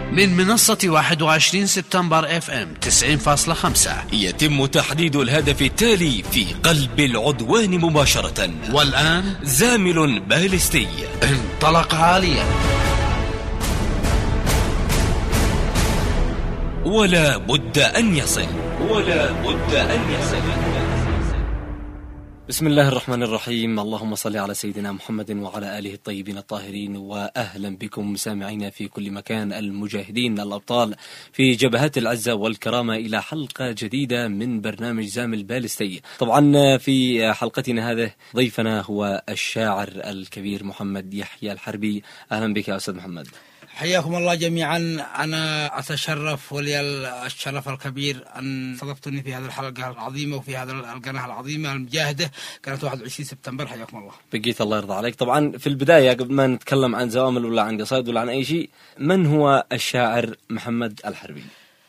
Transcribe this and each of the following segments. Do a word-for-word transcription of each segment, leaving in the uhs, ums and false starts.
من منصة واحد وعشرين سبتمبر اف ام تسعين فاصلة خمسة يتم تحديد الهدف التالي في قلب العدوان مباشرة. والآن زامل باليستي انطلق عاليا، ولا بد أن يصل ولا بد أن يصل. بسم الله الرحمن الرحيم. اللهم صل على سيدنا محمد وعلى آله الطيبين الطاهرين. وأهلا بكم سامعين في كل مكان، المجاهدين الأبطال في جبهات العزة والكرامة، إلى حلقة جديدة من برنامج زامل باليستي. طبعا في حلقتنا هذه ضيفنا هو الشاعر الكبير محمد يحيى الحربي. أهلا بك يا أستاذ محمد. حياكم الله جميعا. أنا أتشرف ولي الشرف الكبير أن صدفتني في هذه الحلقة العظيمة وفي هذا القناة العظيمة المجاهدة، كانت واحد وعشرين سبتمبر. حياكم الله. بقيت الله يرضى عليك. طبعا في البداية قبل ما نتكلم عن زوامل ولا عن قصائد ولا عن أي شيء، من هو الشاعر محمد الحربي؟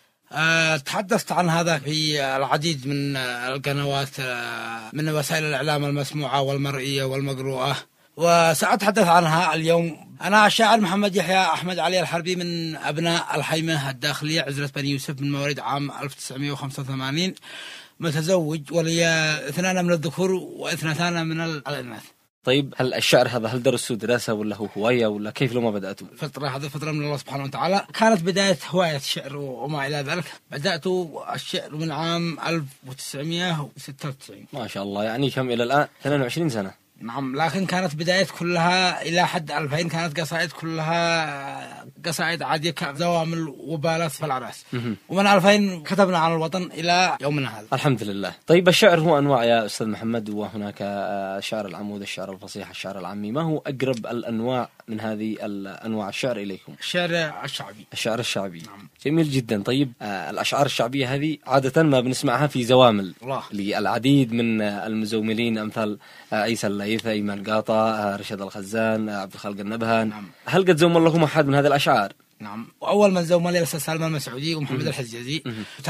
أه تحدثت عن هذا في العديد من القنوات من وسائل الإعلام المسموعة والمرئية والمقروءة، وسأتحدث عنها اليوم. أنا الشاعر محمد يحيى أحمد علي الحربي، من أبناء الحيمة الداخلية عزلة بني يوسف، من مواليد عام ألف وتسعمائة وخمسة وثمانين، متزوج ولي اثنان من الذكور واثنتان من الإناث. طيب، هل الشعر هذا هل درسوا دراسة ولا هو هواية ولا كيف لما بدأتوا؟ فترة هذه فترة من الله سبحانه وتعالى، كانت بداية هواية الشعر وما إلى ذلك. بدأت الشعر من عام ألف وتسعمائة وستة وتسعين. ما شاء الله، يعني كم إلى الآن؟ اثنين وعشرين سنة. نعم، لكن كانت بداية كلها إلى حد ألفين كانت قصائد كلها قصائد عادية كزوامل وبالات في العراس، ومن ألفين كتبنا عن الوطن إلى يومنا هذا الحمد لله. طيب، الشعر هو أنواع يا أستاذ محمد، وهناك شعر العمود، الشعر الفصيح، الشعر العامي. ما هو أقرب الأنواع من هذه الأنواع الشعر إليكم؟ الشعر الشعبي. الشعر الشعبي. نعم. جميل جدا. طيب، الأشعار الشعبية هذه عادة ما بنسمعها في زوامل الله. للعديد من المزوملين أمثال عيسى الليث، أيمن قاطع، رشد الخزان، عبد الخالق النبهان. نعم. هل قد زوم لكم أحد من هذه الأشعار؟ نعم، وأول من زوم لي الأستاذ سالم المسعودي ومحمد الحجازي،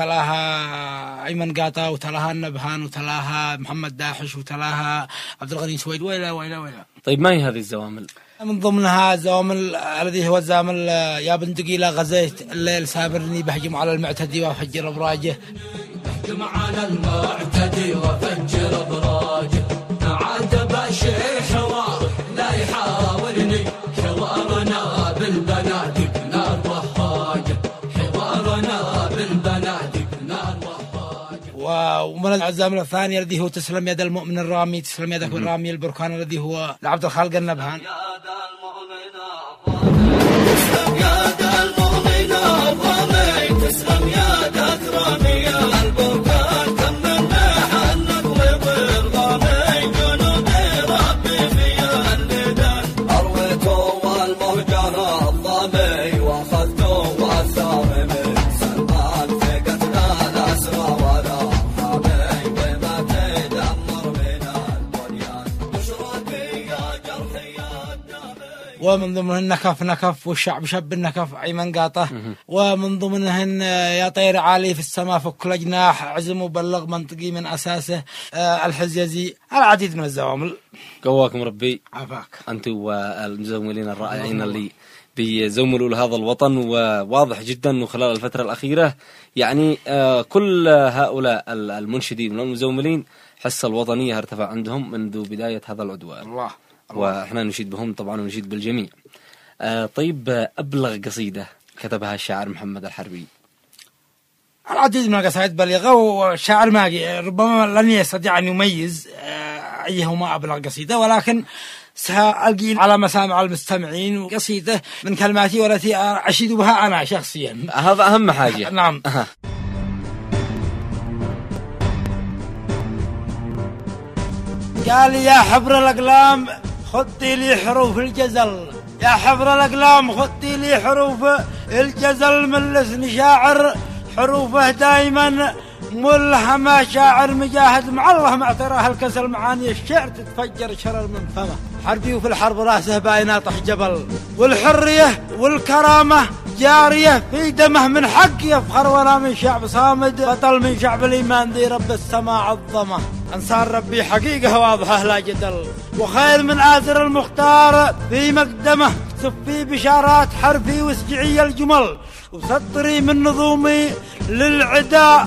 وتلاها أيمن قاطع، وتلاها النبهان، وتلاها محمد داحش، وتلاها عبد الغني سويد، وإلى وإلى وإلى. طيب، ما هي هذه الزوامل؟ من ضمنها الزوامل الذي هو الزامل يا بن دقيلة غزيت الليل سابرني، بهجم على المعتدي وفجر أبراجه. بهجم على المعتدي وفجر أبراجه، عاتب الشيخ حوار لا يحاورني، حوارنا بالبنادق نار وحاجة، حوارنا بالبنادق نار وحاجة. ومن الزامل الثاني الذي هو تسلم يد المؤمن الرامي، تسلم يدك الرامي البركان، الذي هو لعبد الخالق النبهان. ومن ضمنهن نكف نكف والشعب شب النكف أيمن قاطع، ومن ضمنهن يا طير عالي في السماء فك الجناح، عزم وبلغ منطقي من أساسه الحجازي. العديد من الزوامل. قواكم ربي. عافاك. أنتم والمزوملين الرائعين اللي بيزوملوا لهذا الوطن، وواضح جدا أنه خلال الفترة الأخيرة يعني كل هؤلاء المنشدين والمزوملين حس الوطنية ارتفع عندهم منذ بداية هذا العدوان. الله. وإحنا نشيد بهم طبعا ونشيد بالجميع. آه طيب، أبلغ قصيدة كتبها الشاعر محمد الحربي؟ العديد من القصائد بليغة، والشاعر ما ربما لن يستطيع أن يميز آه أيهما أبلغ قصيدة، ولكن سألقي على مسامع المستمعين قصيدة من كلماتي والتي أشيد بها أنا شخصيا. هذا أهم حاجة. نعم. أه. قال يا حبر الأقلام خطي لي حروف الجزل، يا حبر الأقلام خطي لي حروف الجزل، من لسن شاعر حروفه دايما ملهمة، شاعر مجاهد مع الله ما اعتراه الكسل، معاني الشعر تتفجر شرر من فمه، حربي وفي الحرب راسه باين طح جبل، والحرية والكرامة جارية في دمه، من حق يفخر ولا من شعب صامد، بطل من شعب الإيمان ذي رب السماء عظمه، أنصار ربي حقيقة واضحة لا جدل، وخير من آثر المختار في مقدمه، صفي بشارات حرفي واسجعي الجمل وسطري من نظومي للعداء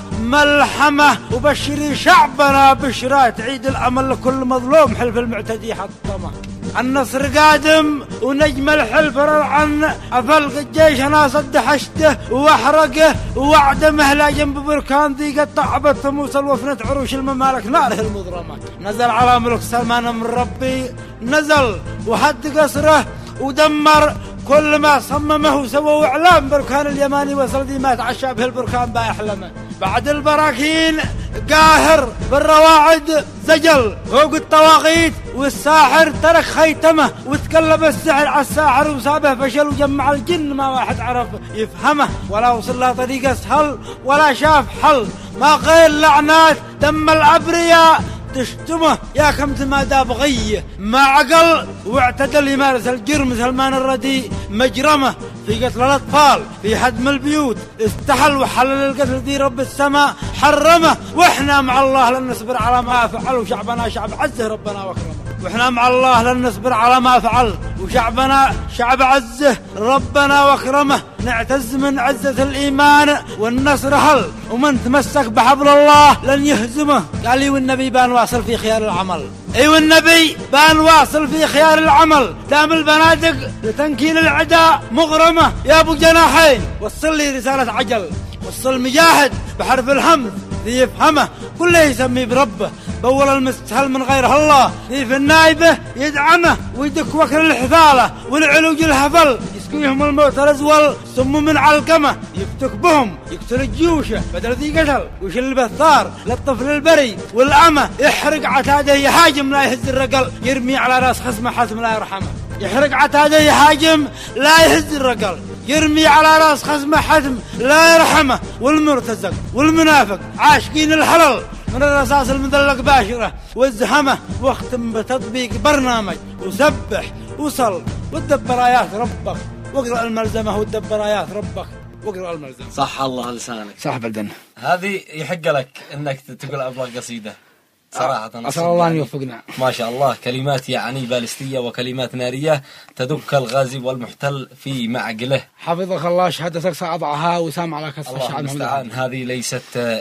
ملحمة وبشري شعبنا بشرات عيد الأمل لكل مظلوم حلف المعتدي حطمه. النصر قادم ونجم الحلف ررعن أفلق الجيش أنا صد حشته واحرقه وأعدمه لا جنب بركان ذي قد طعبت ثموس الوفنة عروش الممالك ناره المضرمة. نزل على ملك سلمان من ربي نزل وحد قصره ودمر كل ما صممه وسووا إعلام بركان اليماني وصل ذي ما تعشى به البركان بايحلمه. بعد البراكين قاهر بالرواعد زجل فوق الطواغيت والساحر ترك خيتمه وتقلب السحر على الساحر وسابه فشل وجمع الجن ما واحد عرف يفهمه ولا وصل له طريق اسهل ولا شاف حل ما غير لعنات دم الأبرياء تشتمه يا كم تمادى بغيه ما عقل واعتدل يمارس الجرم سلمان الرديء مجرمه في قتل الأطفال في هدم البيوت استحل وحلل القتل ذي رب السماء حرمه. واحنا مع الله لن نصبر على ما فعل وشعبنا شعب عزه ربنا واكرمه. واحنا مع الله لن نصبر على ما فعل وشعبنا شعب عزه ربنا واكرمه. نعتز من عزة الإيمان والنصر هل ومن تمسك بحبل الله لن يهزمه. قال لي والنبي بان واصل في خيار العمل اي والنبي بان واصل في خيار العمل دام البنادق لتنكيل العداء مغرمة. يا ابو جناحين وصل لي رسالة عجل وصل مجاهد بحرف الحمد ذي يفهمه كله يسمي بربه بول المستهل من غيره الله ذي في النايبه يدعمه ويدك وكر الحثالة والعلوج الهفل يسقيهم الموت الازول سم من علقمه يفتك بهم يقتل الجيوشه بدل ذي قتل ويشل بالثار للطفل البري والأمة يحرق عتاده يهاجم لا يهز الرقل يرمي على راس خصمه حتم لا يرحمه. يحرق عتاده يهاجم لا يهز الرقل يرمي على راس خصمه حتم لا يرحمه. والمرتزق والمنافق عاشقين الحلل من الرصاص المذلق باشرة والزهمة واختم بتطبيق برنامج وسبح وصل وتدبر آيات ربك واقرأ الملزمة وتدبر آيات ربك واقرأ الملزمة. صح الله لسانك صح بلدنا. هذه يحق لك انك تقول ابغى قصيدة صراحة. أسأل الله أن يوفقنا. ما شاء الله كلمات يعني بالستية وكلمات نارية تدك الغازي والمحتل في معقله. حفظك الله شهادتك سأضعها وسام على كسر الله المستعان. هذه ليست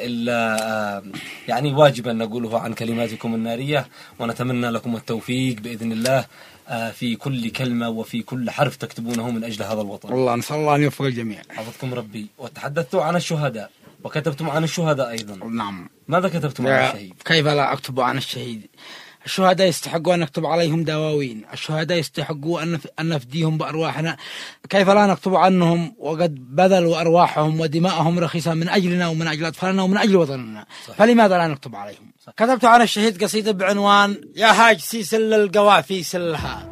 إلا يعني واجبا نقوله عن كلماتكم النارية ونتمنى لكم التوفيق بإذن الله في كل كلمة وفي كل حرف تكتبونه من أجل هذا الوطن. الله نسأل الله أن يوفق الجميع. حفظكم ربي. وتحدثتوا عن الشهداء وكتبتم عن الشهداء أيضا. نعم. ماذا كتبتم عن الشهيد؟ كيف لا أكتب عن الشهيد؟ الشهداء يستحقوا أن نكتب عليهم دواوين. الشهداء يستحقوا أن نفديهم بأرواحنا. كيف لا نكتب عنهم وقد بذلوا أرواحهم ودماءهم رخيصة من أجلنا ومن أجل أطفالنا ومن أجل وطننا. صحيح. فلماذا لا نكتب عليهم؟ صحيح. كتبت عن الشهيد قصيدة بعنوان يا هاج سيسل القوافي سلها.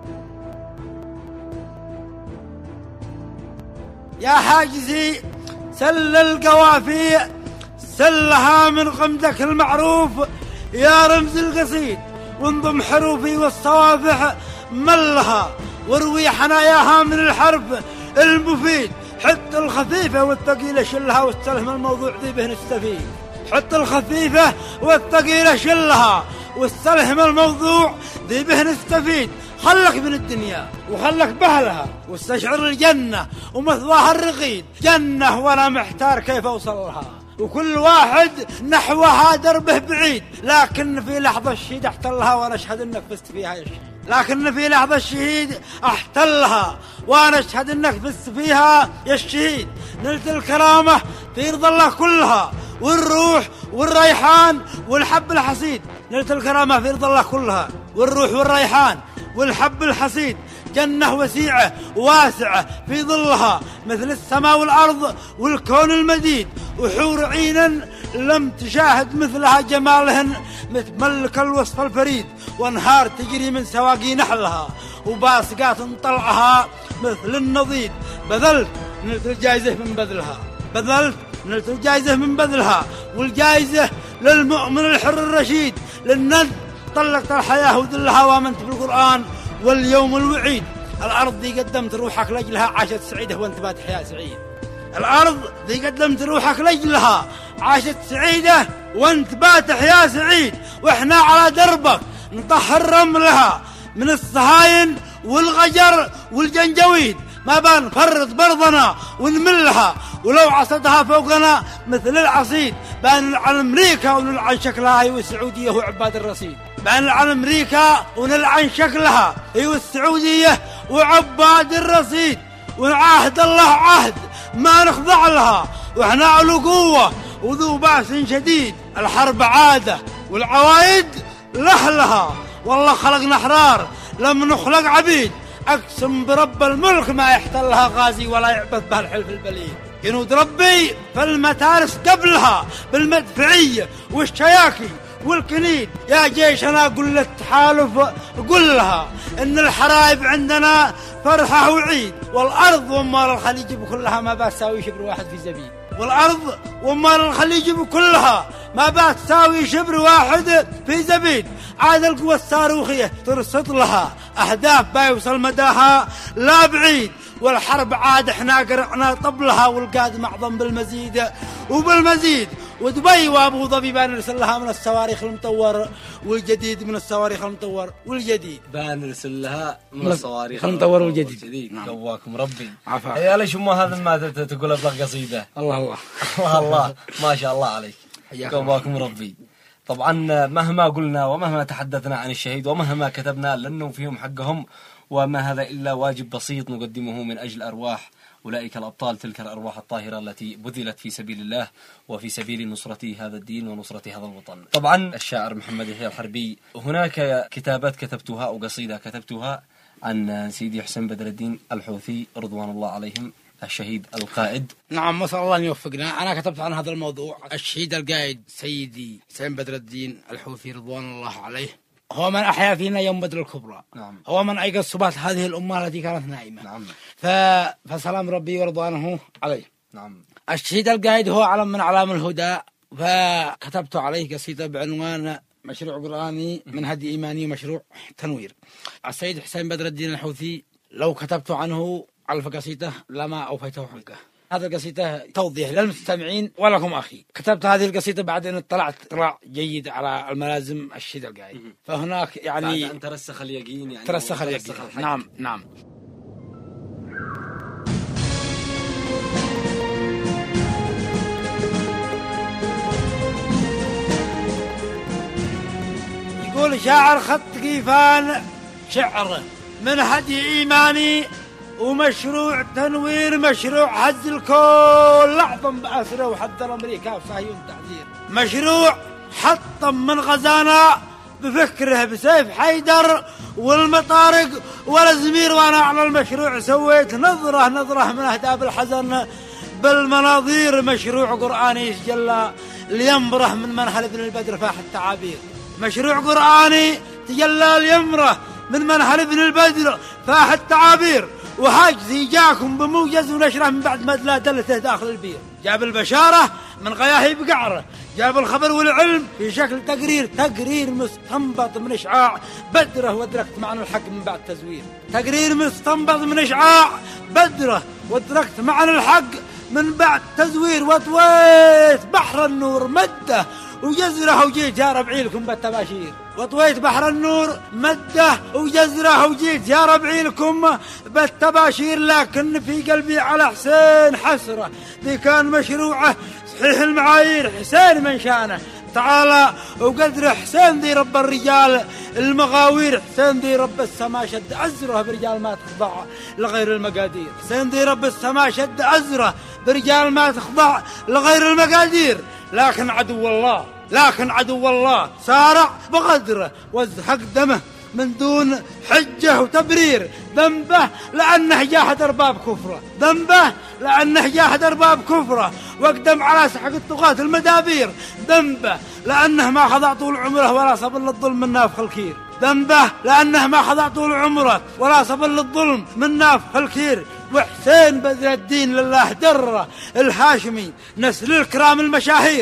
يا حاجزي سل القوافي سلها من غمدك المعروف يا رمز القصيد وانضم حروفي والصوافح ملها واروي حناياها من الحرف المفيد. حط الخفيفة والثقيلة شلها واستلهم الموضوع ذي به نستفيد. حط الخفيفة والثقيلة شلها واستلهم الموضوع ذي به نستفيد. خلك من الدنيا وخلك بهلها واستشعر الجنة ومثواها الرغيد. جنة ولا محتار كيف أوصلها وكل واحد نحوها دربه بعيد. لكن في لحظة الشهيد احتلها وانا اشهد انك فزت فيها يا شهيد. لكن في لحظة الشهيد احتلها وانا اشهد انك فزت فيها يا الشهيد. نلت الكرامة في رضا الله كلها والروح والريحان والحب الحصيد. نلت الكرامة في رضا الله كلها والروح والريحان والحب الحصيد. جنة وسيعة واسعة في ظلها مثل السماء والأرض والكون المديد. وحور عينا لم تشاهد مثلها جمالهن متملك الوصف الفريد. وانهار تجري من سواقي نحلها وباسقات طلعها مثل النضيد. بذلت نلت الجائزة من بذلها بذلت نلت الجائزة من بذلها والجائزة للمؤمن الحر الرشيد. للند طلقت الحياة وذلها وامنت بالقرآن واليوم الوعيد. الأرض ذي قدمت روحك لأجلها عاشت سعيدة وانت باتح يا سعيد. الأرض ذي قدمت روحك لأجلها عاشت سعيدة وانت باتح يا سعيد. واحنا على دربك نطهر رملها من الصهاين والغجر والجنجويد ما بان نفرط برضنا ونملها، ولو عصدها فوقنا مثل العصيد بان على أمريكا ونلعن شكلها هي والسعودية وعباد الرصيد، بان على أمريكا ونلعن شكلها هي والسعودية وعباد الرصيد، ونعاهد الله عهد ما نخضع لها، واحنا على قوة وذو بأس شديد. الحرب عادة والعوايد لحلها، والله خلقنا حرار لم نخلق عبيد، أقسم برب الملك ما يحتلها غازي ولا يعبث بها الحلف البليد. جنود ربي في المتارس قبلها بالمدفعية والشياكي والكنيد، يا جيشنا قل للتحالف قل لها إن الحرايب عندنا فرحة وعيد، والأرض ومال الخليج بكلها ما بتساوي شبر واحد في زبيد، والأرض ومال الخليج بكلها ما بتساوي شبر واحد في زبيد. عاد القوة الصاروخية ترصد لها أهداف بيوصل مداها لا بعيد، والحرب عاد احنا قرعنا طبلها، والقاد معظم بالمزيد وبالمزيد. ودبي وابو ظبي بان نرسل لها من الصواريخ المطور والجديد، من الصواريخ المطور والجديد بان نرسل لها من الصواريخ المطور والجديد. نعم. قواكم ربي. عفا يا ليش ما هذا ما تقول ابلغ قصيدة. الله الله الله الله ما شاء الله عليك. قواكم ربي. طبعا مهما قلنا ومهما تحدثنا عن الشهيد ومهما كتبنا لن نوفيهم حقهم، وما هذا إلا واجب بسيط نقدمه من أجل أرواح أولئك الأبطال، تلك الأرواح الطاهرة التي بذلت في سبيل الله وفي سبيل نصرة هذا الدين ونصرة هذا الوطن. طبعا الشاعر محمد يحيى الحربي، هناك كتابات كتبتها أو قصيدة كتبتها عن سيدي حسين بدر الدين الحوثي رضوان الله عليهم، الشهيد القائد. نعم، ما الله أن يوفقنا. أنا كتبت عن هذا الموضوع. الشهيد القائد سيدي حسين بدر الدين الحوثي رضوان الله عليه هو من أحيا فينا يوم بدر الكبرى. نعم. هو من أيقظ صبات هذه الأمة التي كانت نائمة. نعم. ف... فسلام ربي ورضوانه عليه. نعم. الشهيد القائد هو علم من أعلام الهدى، فكتبت عليه قصيدة بعنوان مشروع قرآني من هدي إيماني ومشروع تنوير. السيد حسين بدر الدين الحوثي لو كتبت عنه ألف قصيدة لما أوفيته حقه. هذا القصيدة توضيح للمستمعين ولكم أخي. كتبت هذه القصيدة بعد أن اطلعت اطلاع جيد على الملازم الشهيد القائد، فهناك يعني بعد أن ترسخ اليقين، يعني ترسخ اليقين. نعم نعم. يقول شاعر خط قيفان شعر من هدي إيماني ومشروع تنوير، مشروع هز الكل أعظم بأسره وحذر أمريكا وصهيون تحذير، مشروع حطم من غزانا بفكره بسيف حيدر والمطارق والزمير. وأنا على المشروع سويت نظرة نظرة من أهداب الحزن بالمناظير، مشروع قرآني يسجل ليمبره من منهل ابن البدر فاح التعابير، مشروع قرآني تجلى ليمره من منهل ابن البدر فاح التعابير. وهاجزي جاكم بموجز ونشره من بعد ما لا دلته داخل البير، جاب البشارة من غياهي بقعره، جاب الخبر والعلم في شكل تقرير، تقرير مستنبط من إشعاع بدره وادركت معنى الحق من بعد تزوير، تقرير مستنبط من إشعاع بدره وادركت معنى الحق من بعد تزوير. وطويت بحر النور مده وجزره وجيت يا ربعيلكم بالتباشير، وطويت بحر النور مده وجزره وجيت يا ربعيلكم بالتباشير. لكن في قلبي على حسين حسرة، ذي كان مشروعه صحيح المعايير، حسين من شانه تعالى وقدر، حسين ذي رب الرجال المغاوير، حسين ذي رب السماء شد أزره برجال ما تخضع لغير المقادير، حسين ذي رب السماء شد أزره برجال ما تخضع لغير المقادير. لكن عدو الله لكن عدو الله سارع بغدره وازهق دمه من دون حجة وتبرير، ذنبه لأنه جاهد أرباب كفره، ذنبه لأنه جاهد أرباب كفره واقدم على سحق الطغاة المدابير، ذنبه لأنه ما خضع طول عمره ولا صبر للظلم من نافخ الكير، ذنبه لأنه ما خضع طول عمره ولا صبر للظلم من نافخ الكير. وحسين بدر الدين لله دره الهاشمي نسل الكرام المشاهير،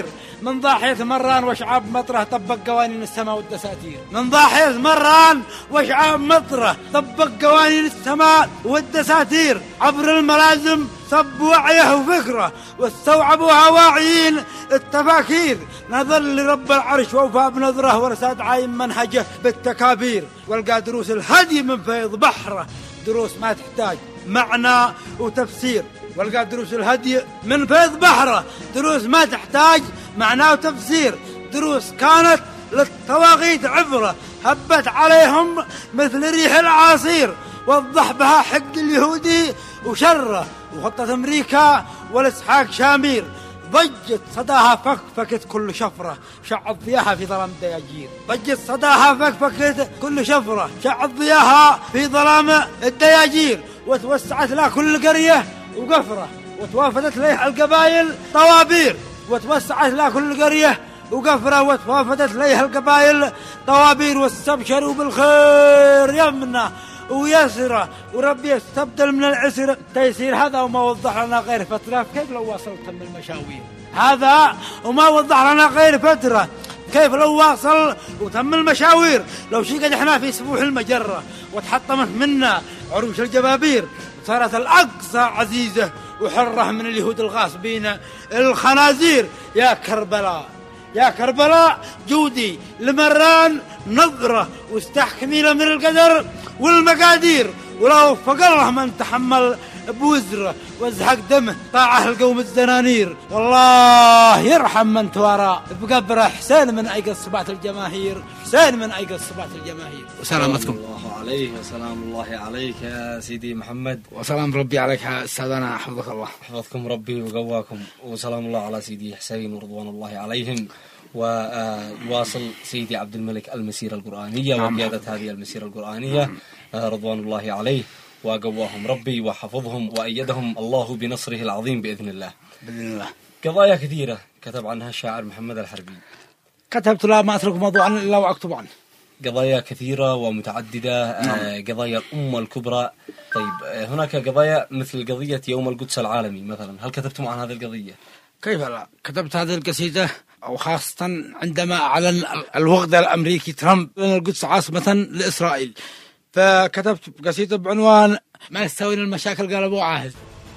من ضاحية مران وشعاب مطره طبق قوانين السماء والدساتير. من ضاحية مران وشعاب مطره طبق قوانين السماء والدساتير. عبر الملازم صب وعيه وفكره واستوعبوها واعيين التفاكير. نظر لرب العرش ووفى بنظره ورساد عايم منهجه بالتكابير. والقى دروس الهدي من فيض بحره دروس ما تحتاج معنى وتفسير. والقى دروس الهدي من فيض بحره دروس ما تحتاج معنى وتفسير. دروس كانت للطواغيت عبرة هبت عليهم مثل ريح العاصير. وضح بها حقد اليهودي وشره وخطة أمريكا والإسحاق شامير. ضجت صداها فكفكت كل شفرة شعت ضياها في ظلام الدياجير. ضجت صداها فكفكت كل شفرة شعت ضياها في ظلام الدياجير. وتوسعت لها كل قرية وقفرة وتوافدت لها القبائل طوابير. وتوسعت لها كل قرية وقفرة وتوافدت لها القبائل طوابير. واستبشروا بالخير يمنه ويسره وربي يستبدل من العسر تيسير. هذا وما وضح لنا غير فترة كيف لو واصل تم المشاوير. هذا وما وضح لنا غير فترة كيف لو واصل وتم المشاوير. لو شي قد احنا في سفوح المجرة وتحطمت منا عروش الجبابير. صارت الأقصى عزيزة وحرة من اليهود الغاصبين الخنازير. يا كربلاء يا كربلاء جودي لمران نظرة واستحكمي له من القدر والمقادير. ولو فقره من تحمل بوزره وازهق دمه طاعه القوم الزنانير. والله يرحم من توارى بقبره حسين من أيقظ صبات الجماهير. حسين من أيقظ صبات الجماهير. وسلامتكم الله عليه وسلام الله عليك يا سيدي محمد. وسلام ربي عليك يا أستاذنا حفظك الله. حفظكم ربي وقواكم. وسلام الله على سيدي حسين ورضوان الله عليهم. وواصل سيدي عبد الملك المسيرة القرآنية وقيادة هذه المسيرة القرآنية رضوان الله عليه. وقواهم ربي وحفظهم وأيدهم الله بنصره العظيم بإذن الله. بإذن الله. قضايا كثيرة كتب عنها الشاعر محمد الحربي. كتبت لا ما أترك موضوعا إلا وأكتب عنه. قضايا كثيرة ومتعددة. نعم. قضايا الأمة الكبرى. طيب هناك قضايا مثل قضية يوم القدس العالمي مثلا، هل كتبتم عن هذه القضية؟ كيف لا؟ كتبت هذه القصيدة وخاصة عندما أعلن الوغد الأمريكي ترامب أن القدس عاصمة لإسرائيل، فكتبت قصيدة بعنوان ما يستوين المشاكل قال أبو عاهد.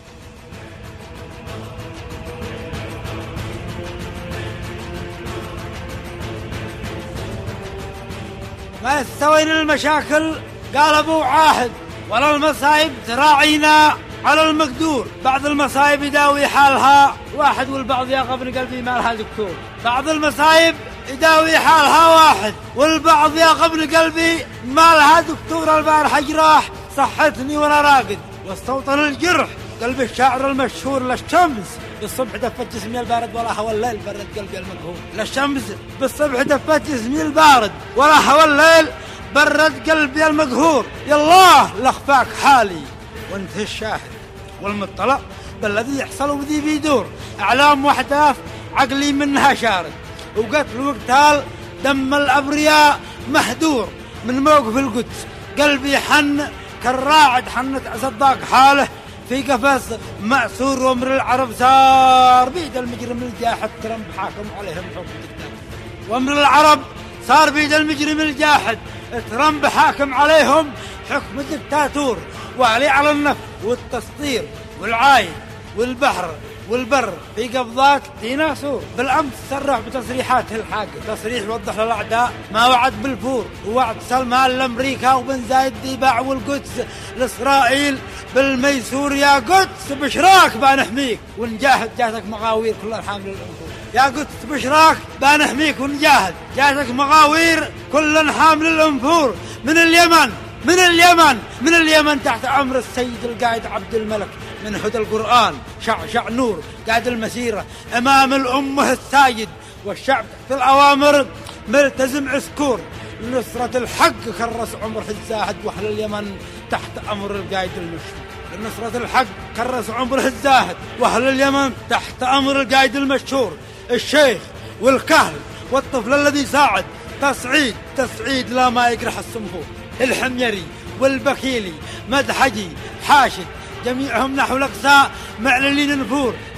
ما يستوين المشاكل قال أبو عاهد ولا المصايب تراعينا على المقدور. بعض المصايب يداوي حالها واحد والبعض يا غبن قلبي ما لها دكتور. بعض المصايب يداوي حالها واحد والبعض يا غبن قلبي ما لها دكتور. البارحة جراح صحتني وانا راقد واستوطن الجرح قلب الشاعر المشهور. للشمس بالصبح دفت جسمي البارد ولا هوى الليل برد قلبي المقهور. للشمس بالصبح دفت جسمي البارد ولا هوى الليل برد قلبي المقهور. يالله لخفاك حالي وانت الشاهد والمطلع بالذي يحصل وذي بيدور. أعلام وأحداث عقلي منها شارد وقتل وقتال دم الأبرياء محدور. من موقف القدس قلبي حن كالراعد حنت أصدق حاله في قفص مأسور. وامر العرب صار بيد المجرم الجاحد ترمب حاكم عليهم حكم دكتاتور. وامر العرب صار بيد المجرم الجاحد ترمب حاكم عليهم حكم دكتاتور. وعلي على النفط والتسطير والعاين والبحر والبر في قبضات ديناصور. بالأمس صرح بتصريحات الحاق تصريح يوضح للأعداء ما وعد بالفور ووعد سلمان لأمريكا وبن زايد ديباع والقدس لإسرائيل بالميسور. يا قدس بشراك بنحميك ونجاهد جاتك مغاوير كل الحامل الأنفور. يا قدس بشراك بنحميك ونجاهد جاتك مغاوير كل حامل الأنفور. من اليمن من اليمن من اليمن تحت أمر السيد القائد عبد الملك من هدى القرآن شعشع نور قائد المسيرة أمام الأمة الساجد والشعب تحت الأوامر ملتزم عسكور. لنصرة الحق كرس عمر الزاهد وأهل اليمن تحت أمر القائد المشهور. لنصرة الحق كرس عمر الزاهد وأهل اليمن تحت أمر القائد المشهور. الشيخ والكهل والطفل الذي ساعد تصعيد تصعيد لا ما يقرح الصنفور. الحميري والبكيلي مدحجي حاشد جميعهم نحو الأقصى معلنين نفور.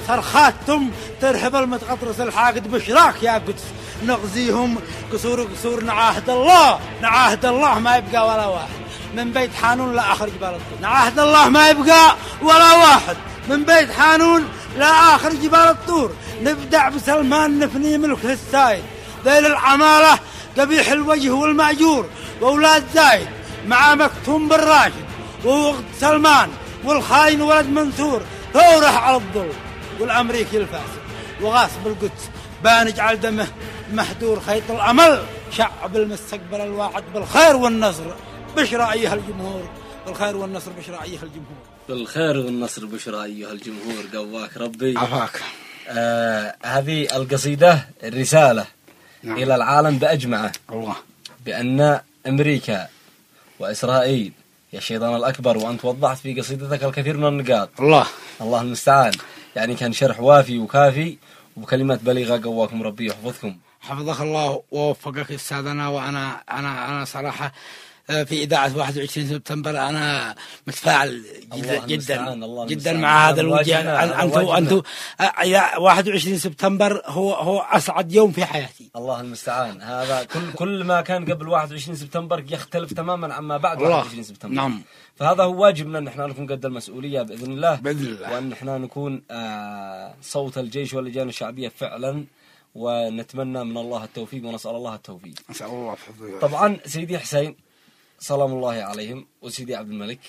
صرخاتهم ترهب المتغطرس الحاقد بشراك يا قدس نغزيهم قصور قصور نعاهد الله نعاهد الله ما يبقى ولا واحد من بيت حانون لا آخر جبال الطور نعاهد الله ما يبقى ولا واحد من بيت حانون لا آخر جبال الطور نبدع بسلمان نفني ملك السايد ذيل العمالة قبيح الوجه والمأجور وأولاد زايد مع مكتوم بالراشد ووقت سلمان والخاين ولد منصور ثوره على الظلم والأمريكي الفاسد وغاصب القدس بانجعل دمه محدور خيط الأمل شعب المستقبل الواعد بالخير والنصر بشرى أيها الجمهور بالخير والنصر بشرى أيها الجمهور بالخير والنصر بشرى أيها الجمهور قواك ربي عفاك. آه هذه القصيدة الرسالة نعم. إلى العالم بأجمعه الله بأن أمريكا وإسرائيل يا الشيطان الأكبر، وأنت وضحت في قصيدتك الكثير من النقاط. الله الله المستعان. يعني كان شرح وافي وكافي وبكلمات بليغة. قواكم ربي يحفظكم. حفظك الله ووفقك أستاذنا. وأنا أنا أنا صراحة في إذاعة واحد وعشرين سبتمبر أنا متفاعل جدا جدا, جدا مع هذا الوجه. أنتوا أنتوا واحد وعشرين سبتمبر هو هو أسعد يوم في حياتي. الله المستعان. هذا كل كل ما كان قبل واحد وعشرين سبتمبر يختلف تماما عما بعد واحد وعشرين سبتمبر. نعم. فهذا هو واجبنا ان احنا نكون قد المسؤولية بإذن الله. بإذن الله. وأن احنا نكون صوت الجيش واللجان الشعبية فعلا. ونتمنى من الله التوفيق ونسأل الله التوفيق. نسأل الله حفظه. طبعا سيدي حسين سلام الله عليهم وسيدي عبد الملك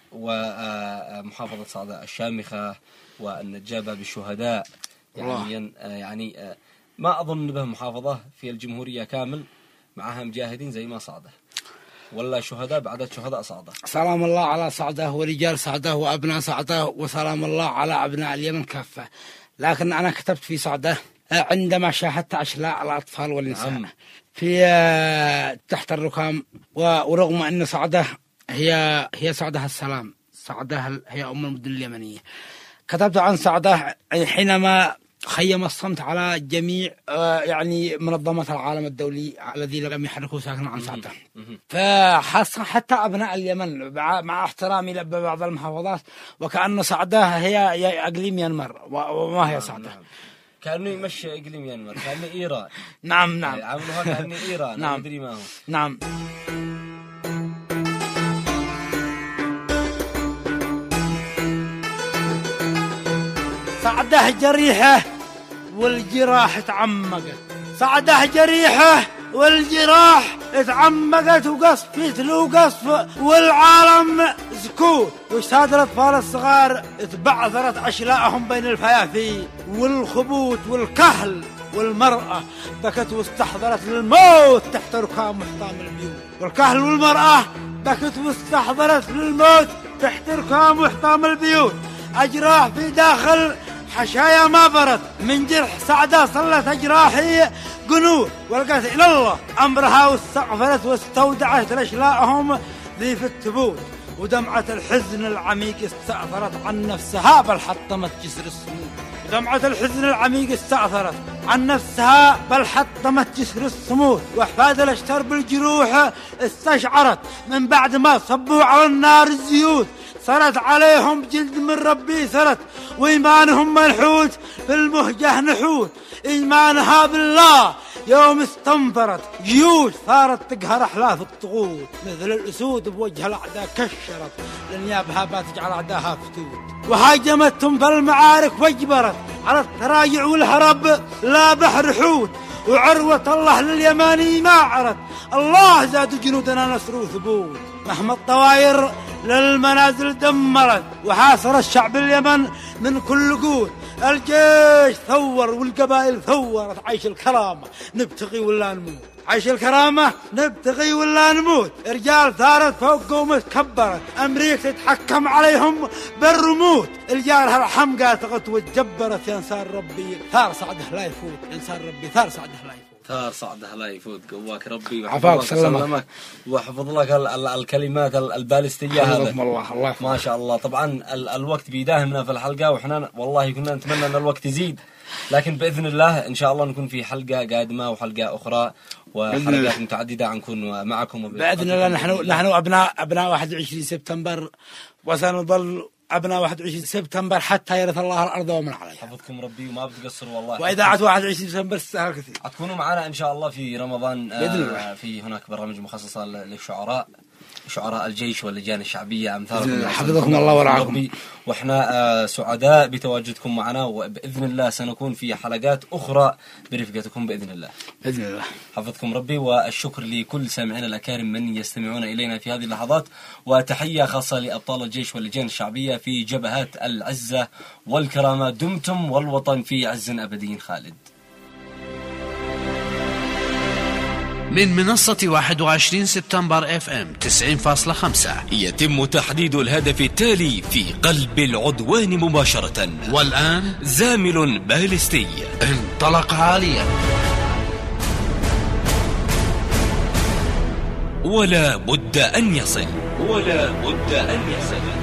ومحافظة صعدة الشامخة والنجابة بالشهداء يعني يعني ما أظن به محافظة في الجمهورية كامل معها مجاهدين زي ما صعدة ولا شهداء بعدد شهداء صعدة. سلام الله على صعدة ورجال صعدة وأبناء صعدة وسلام الله على أبناء اليمن كافة. لكن أنا كتبت في صعدة عندما شاهدت أشلاء الأطفال والنساء نعم. في تحت الركام. ورغم أن صعدة هي هي صعدة السلام، صعدة هي أم المدن اليمنية. كتبت عن صعدة حينما خيم الصمت على جميع يعني منظمات العالم الدولي الذي لم يحركوا ساكنا عن صعدة. فحصل حتى أبناء اليمن مع احترامي لبعض المحافظات وكأن صعدة هي أقليم ميانمار وما هي صعدة. كأنه يمشي إقليم ينمر كأنه إيران. نعم نعم. عملوها كأنه إيران. نعم. أدري ما هو. نعم. صعده جريحة والجراح تعمقت. صعده جريحة والجراح تعمقت وقصف يتلو قصف والعالم سكوت. وساد الأطفال الصغار تبعثرت أشلاءهم بين الفيافي والخبوت والكهل. والمرأة بكت واستحضرت للموت تحت ركام محطام البيوت. والكهل والمرأة بكت واستحضرت للموت تحت ركام محطام البيوت. أجراح في داخل حشايا ما برت من جرح صعدة صلت أجراحي قنوت. ولقت إلى الله أمرها واستغفرت واستودعت لأشلاءهم ذي في التبوت. ودمعة الحزن العميق استأثرت عن نفسها بل حطمت جسر الصمود. ودمعة الحزن العميق استأثرت عن نفسها بل حطمت جسر الصمود. وأحفاد الأشتر بالجروح استشعرت من بعد ما صبوا على النار الزيوت. صارت عليهم جلد من ربي ثرت وإيمانهم منحوت في المهجة نحوت. إيمانها بالله يوم استنفرت جيوش صارت تقهر أحلاف الطغوت. مثل الأسود بوجه الأعداء كشرت لنيابها باتجعل أعداها فتوت. وهاجمتهم في المعارك واجبرت على التراجع والهرب لا بحر حوت. وعروة الله لليماني ما عرت الله زاد جنودنا نصر وثبوت. مهما الطواير للمنازل دمرت وحاصر الشعب اليمن من كل قوت. الجيش ثور والقبائل ثورت. عيش الكرامة نبتغي ولا نموت. عيش الكرامة نبتغي ولا نموت. رجال ثارت فوق قوم تكبرت. أمريكا تتحكم عليهم بالرموت. الجار هالحمقى تغت وتجبرت. ينصار ربي ثار صعده لا يفوت. ينصار ربي ثار صعده لا يفوت. ثار صعده لا يفوت. قواك ربي وحفظك سلامك وحفظ لك الكلمات البالستية. هذا الله الله ما شاء الله. طبعا ال الوقت بيداهمنا في الحلقة وإحنا والله كنا نتمنى أن الوقت يزيد لكن بإذن الله إن شاء الله نكون في حلقة قادمة وحلقة أخرى وحلقات متعددة نكون معكم بإذن الله. نحن نحن أبناء أبناء واحد وعشرين سبتمبر وسنظل أبناء واحد وعشرين سبتمبر حتى يرث الله الأرض ومن عليها. حفظكم ربي وما بتقصروا والله. وإذاعة واحد وعشرين سبتمبر تستاهل كثير. هتكونوا معنا إن شاء الله في رمضان. بإذن الله. في هناك برامج مخصصة للشعراء، شعراء الجيش واللجان الشعبية أمثالكم. حفظكم الله ورعاكم. وإحنا سعداء بتواجدكم معنا، وبإذن الله سنكون في حلقات أخرى برفقتكم بإذن الله. بإذن الله. حفظكم ربي، والشكر لكل سامعين الأكارم من يستمعون إلينا في هذه اللحظات، وتحية خاصة لأبطال الجيش واللجان الشعبية في جبهات العزة والكرامة. دمتم والوطن في عز أبدي خالد. من منصة واحد وعشرين سبتمبر اف ام تسعين فاصلة خمسة يتم تحديد الهدف التالي في قلب العدوان مباشرة. والآن زامل باليستي انطلق عاليا، ولا بد أن يصل، ولا بد أن يصل.